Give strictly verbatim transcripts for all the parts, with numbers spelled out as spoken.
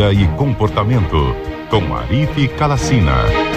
Vida e Comportamento, com Arife Kalacina.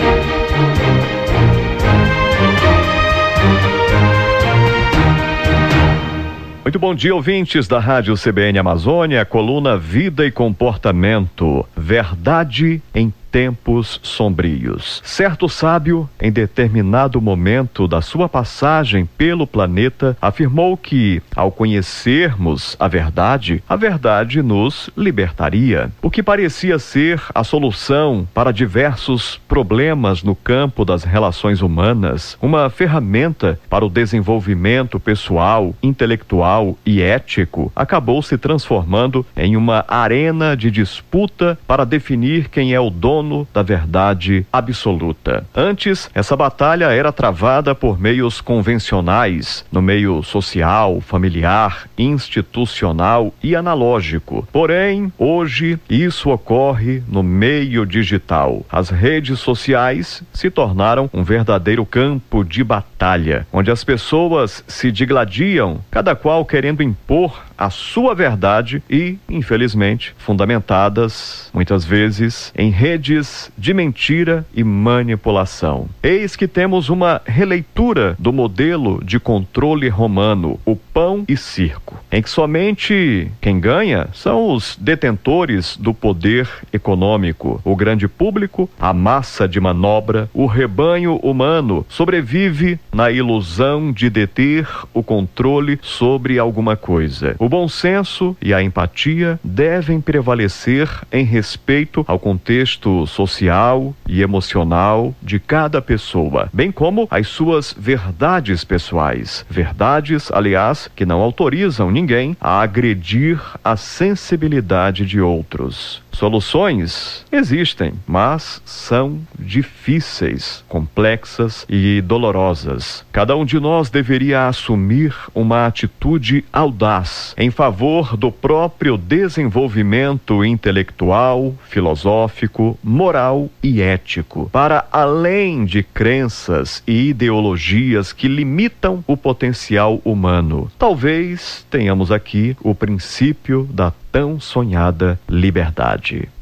Muito bom dia, ouvintes da Rádio C B N Amazônia, coluna Vida e Comportamento, verdade em tempos sombrios. Certo sábio, em determinado momento da sua passagem pelo planeta, afirmou que, ao conhecermos a verdade, a verdade nos libertaria. O que parecia ser a solução para diversos problemas no campo das relações humanas, uma ferramenta para o desenvolvimento pessoal, intelectual e ético, acabou se transformando em uma arena de disputa para definir quem é o dono da verdade absoluta. Antes, essa batalha era travada por meios convencionais, no meio social, familiar, institucional e analógico. Porém, hoje, isso ocorre no meio digital. As redes sociais se tornaram um verdadeiro campo de batalha, onde as pessoas se digladiam, cada qual querendo impor a sua verdade e, infelizmente, fundamentadas, muitas vezes, em redes de mentira e manipulação. Eis que temos uma releitura do modelo de controle romano, o pão e circo, em que somente quem ganha são os detentores do poder econômico. O grande público, a massa de manobra, o rebanho humano sobrevive na ilusão de deter o controle sobre alguma coisa. O bom senso e a empatia devem prevalecer em respeito ao contexto social e emocional de cada pessoa, bem como as suas verdades pessoais. Verdades, aliás, que não autorizam ninguém a agredir a sensibilidade de outros. Soluções existem, mas são difíceis, complexas e dolorosas. Cada um de nós deveria assumir uma atitude audaz em favor do próprio desenvolvimento intelectual, filosófico, moral e ético, para além de crenças e ideologias que limitam o potencial humano. Talvez tenhamos aqui o princípio da tão sonhada liberdade.